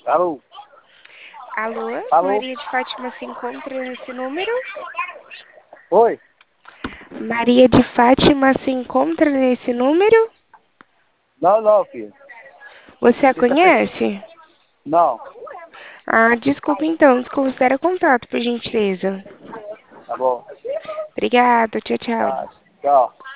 Alô? Alô, Alô? Maria de Fátima se encontra nesse número? Oi? Maria de Fátima se encontra nesse número? Não, não, filho. Você a Você tá pe... conhece? Não. Ah, desculpa então, desconsidera contato, por gentileza. Tá bom. Obrigada, tchau, tchau. Tá. Tchau.